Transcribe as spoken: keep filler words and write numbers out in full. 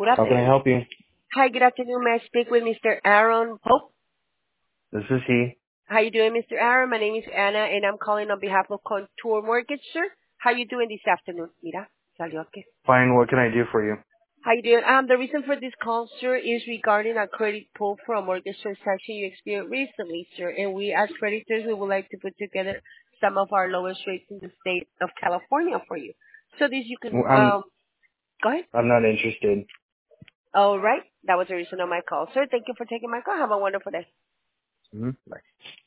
Good How can I afternoon. help you? Hi, good afternoon. May I speak with Mister Aaron Pope? This is he. How you doing, Mister Aaron? My name is Anna, and I'm calling on behalf of Contour Mortgage, sir. How you doing this afternoon? Mira, salió aquí. Fine, what can I do for you? How you doing? Um, the reason for this call, sir, is regarding a credit pull for a mortgage transaction you experienced recently, sir. And we, as creditors, we would like to put together some of our lowest rates in the state of California for you. So this you can, Well, I'm um, go ahead. I'm not interested. All right. That was the reason of my call, sir. Thank you for taking my call. Have a wonderful day. hmm Bye.